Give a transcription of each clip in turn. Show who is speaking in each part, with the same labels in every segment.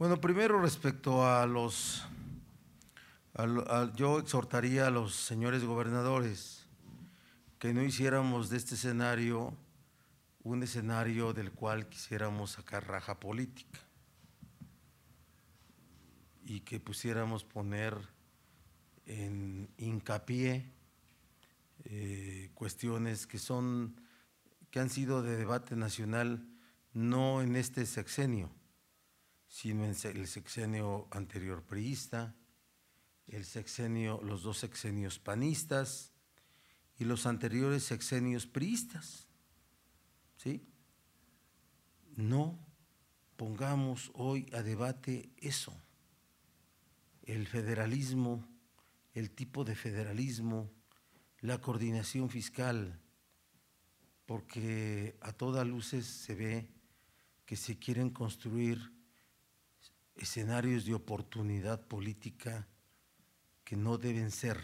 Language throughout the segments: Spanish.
Speaker 1: Bueno, primero respecto a yo exhortaría a los señores gobernadores que no hiciéramos de este escenario un escenario del cual quisiéramos sacar raja política y que pusiéramos poner en hincapié cuestiones que han sido de debate nacional no en este sexenio, sino en el sexenio anterior priista, los dos sexenios panistas y los anteriores sexenios priistas, ¿sí? No pongamos hoy a debate eso, el federalismo, el tipo de federalismo, la coordinación fiscal, porque a todas luces se ve que se quieren construir escenarios de oportunidad política que no deben ser.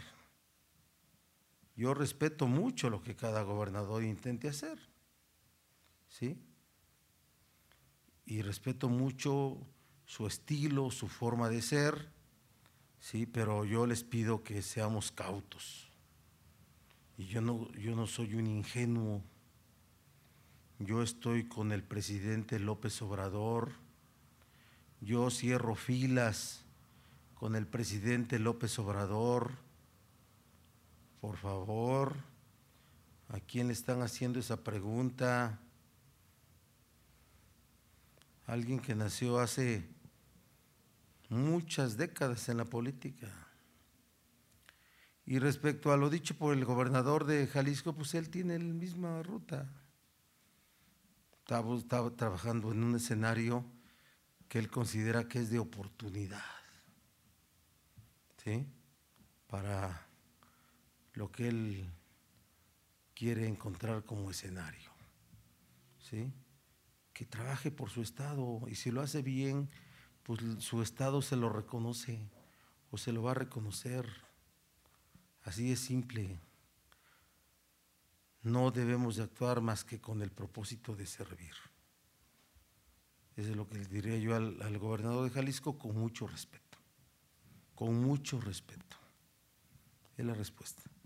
Speaker 1: Yo respeto mucho lo que cada gobernador intente hacer, ¿sí? Y respeto mucho su estilo, su forma de ser, ¿sí? Pero yo les pido que seamos cautos. Y yo no soy un ingenuo. Yo estoy con el presidente López Obrador. Yo cierro filas con el presidente López Obrador. Por favor, ¿a quién le están haciendo esa pregunta? Alguien que nació hace muchas décadas en la política. Y respecto a lo dicho por el gobernador de Jalisco, pues él tiene la misma ruta. Estaba trabajando en un escenario que él considera que es de oportunidad, ¿sí? Para lo que él quiere encontrar como escenario, ¿sí? Que trabaje por su estado y si lo hace bien, pues su estado se lo reconoce o se lo va a reconocer. Así es simple. No debemos de actuar más que con el propósito de servir. Eso es lo que le diría yo al gobernador de Jalisco con mucho respeto. Con mucho respeto. Es la respuesta.